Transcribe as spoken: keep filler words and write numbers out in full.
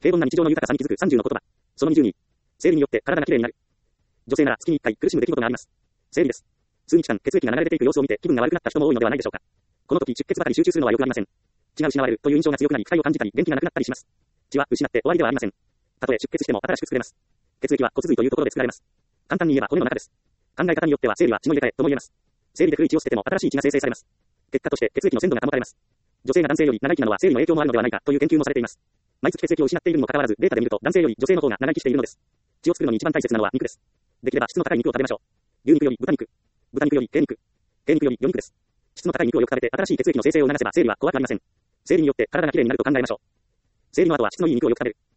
平凡な日常の豊かさに気づくさんじゅうの言葉。そのにじゅうに。生理によって体がきれいになる。女性なら月にいっかい苦しむ出来事があります。生理です。数日間血液が流れ出ていく様子を見て気分が悪くなった人も多いのではないでしょうか。この時出血ばかり集中するのは良くありません。血が失われるという印象が強くなり不快を感じたり元気がなくなったりします。血は失って終わりではありません。たとえ出血しても新しく作れます。血液は骨髄というところで作られます。簡単に言えば骨の中です。考え方によっては生理は血の入れ替えとも言えます。生理で古い血を捨てても新しい血が生成されます。結果として血液の鮮度が保たれます。女性が男性より長生きなのは生理の影響もあるのではないかという研究もされています。毎月血液を失っているにもかかわらずデータで見ると男性より女性の方が長生きしているのです。血を作るのに一番大切なのは肉です。できれば質の高い肉を食べましょう。牛肉より豚肉、豚肉より鶏肉、鶏肉より魚肉です。質の高い肉をよく食べて新しい血液の生成を促せば生理は怖くありません。生理によって体がきれいになると考えましょう。生理の後は質のいい肉をよく食べる。